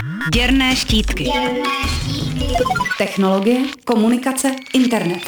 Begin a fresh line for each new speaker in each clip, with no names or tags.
Děrné štítky. Technologie, komunikace, internet.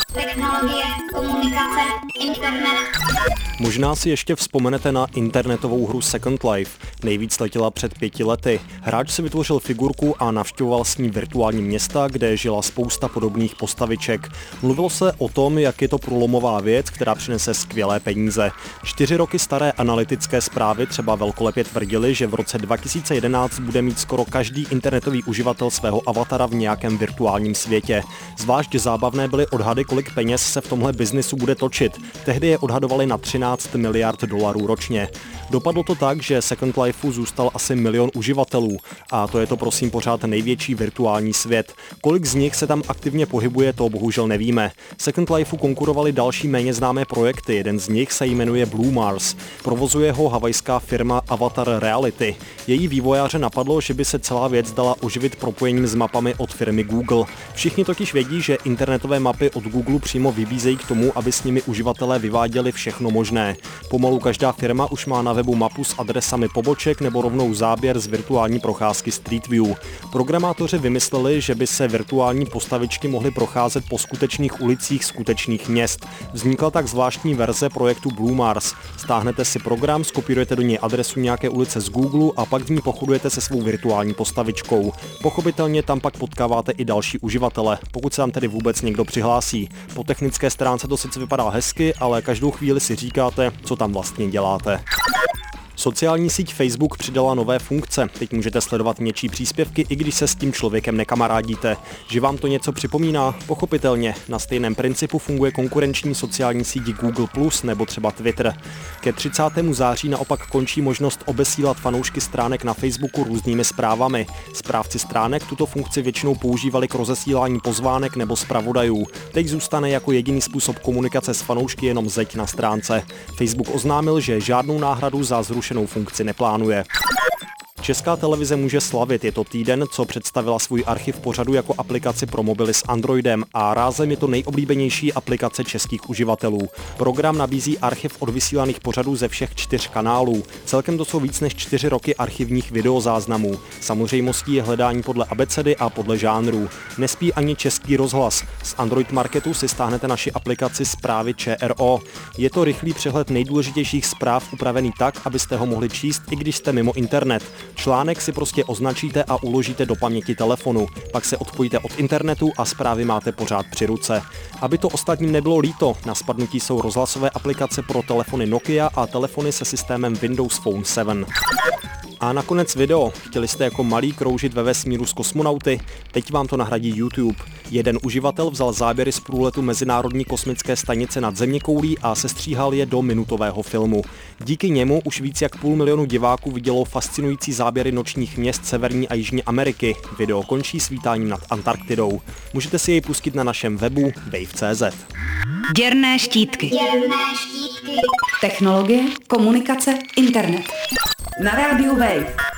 Možná si ještě vzpomenete na internetovou hru Second Life. Nejvíc letěla před 5 lety. Hráč si vytvořil figurku a navštěvoval s ní virtuální města, kde žila spousta podobných postaviček. Mluvilo se o tom, jak je to průlomová věc, která přinese skvělé peníze. 4 roky staré analytické zprávy třeba velkolepě tvrdily, že v roce 2011 bude mít skoro každý internetový uživatel svého avatara v nějakém virtuálním světě. Zvlášť zábavné byly odhady, kolik peněz se v tomhle biznisu bude točit. Tehdy je odhadovali na 13 miliard dolarů ročně. Dopadlo to tak, že Second Lifeu zůstal asi 1 milion uživatelů a to je to prosím pořád největší virtuální svět. Kolik z nich se tam aktivně pohybuje, to bohužel nevíme. Second Lifeu konkurovali další méně známé projekty, jeden z nich se jmenuje Blue Mars. Provozuje ho havajská firma Avatar Reality. Její vývojáře napadlo, že by se celá věc dala oživit propojením s mapami od firmy Google. Všichni totiž vědí, že internetové mapy od Google přímo vybízejí k tomu, aby s nimi uživatelé vyváděli všechno možné. Pomalu každá firma už má na webu mapu s adresami poboček nebo rovnou záběr z virtuální procházky Street View. Programátoři vymysleli, že by se virtuální postavičky mohly procházet po skutečných ulicích skutečných měst. Vznikla tak zvláštní verze projektu Blue Mars. Stáhnete si program, skopírujete do něj adresu nějaké ulice z Google a pak v ní pochodujete se svou virtuální postavičkou. Pochopitelně tam pak potkáváte i další uživatele, pokud se tam tedy vůbec někdo přihlásí. Po technické stránce to sice vypadá hezky, ale každou chvíli si říkáte, co tam vlastně děláte. Sociální síť Facebook přidala nové funkce. Teď můžete sledovat něčí příspěvky, i když se s tím člověkem nekamarádíte. Že vám to něco připomíná? Pochopitelně. Na stejném principu funguje konkurenční sociální síť Google Plus nebo třeba Twitter. Ke 30. září naopak končí možnost obesílat fanoušky stránek na Facebooku různými zprávami. Správci stránek tuto funkci většinou používali k rozesílání pozvánek nebo zpravodajů. Teď zůstane jako jediný způsob komunikace s fanoušky jenom zeď na stránce. Facebook oznámil, že žádnou náhradu za zrušenou funkci neplánuje. Česká televize může slavit, je to týden, co představila svůj archiv pořadu jako aplikaci pro mobily s Androidem a rázem je to nejoblíbenější aplikace českých uživatelů. Program nabízí archiv odvysílaných pořadů ze všech 4 kanálů. Celkem to jsou víc než 4 roky archivních videozáznamů. Samozřejmostí je hledání podle abecedy a podle žánrů. Nespí ani Český rozhlas. Z Android Marketu si stáhnete naši aplikaci Zprávy ČRO. Je to rychlý přehled nejdůležitějších zpráv upravený tak, abyste ho mohli číst, i když jste mimo internet. Článek si prostě označíte a uložíte do paměti telefonu. Pak se odpojíte od internetu a zprávy máte pořád při ruce. Aby to ostatním nebylo líto, na spadnutí jsou rozhlasové aplikace pro telefony Nokia a telefony se systémem Windows Phone 7. A nakonec video. Chtěli jste jako malí kroužit ve vesmíru s kosmonauty? Teď vám to nahradí YouTube. Jeden uživatel vzal záběry z průletu Mezinárodní kosmické stanice nad zeměkoulí a sestříhal je do minutového filmu. Díky němu už víc jak 500 000 diváků vidělo fascinující záběry nočních měst Severní a Jižní Ameriky. Video končí svítáním nad Antarktidou. Můžete si jej pustit na našem webu wave.cz.
Děrné štítky. Technologie, komunikace, internet. Na rádiu Wave.